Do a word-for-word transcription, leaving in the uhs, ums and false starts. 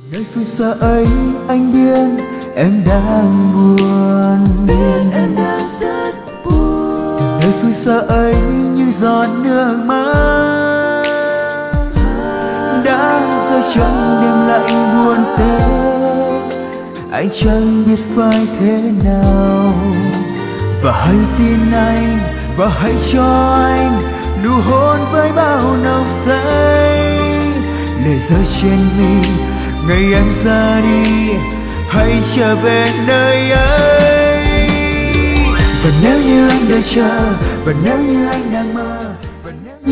Nơi phương xa ấy anh biết em đang buồn, biết em đang rất buồn. Nơi phương xa ấy như giọt nước mắt đã rơi trong đêm lạnh buồn tê. Anh chẳng biết phải thế nào, và hãy tin anh, và hãy cho anh nụ hôn với bao nồng say. Lệ rơi trên mi ngày anh ra đi, hãy trở về nơi ấy. Và nếu như anh đợi chờ, và nếu như anh đang mơ,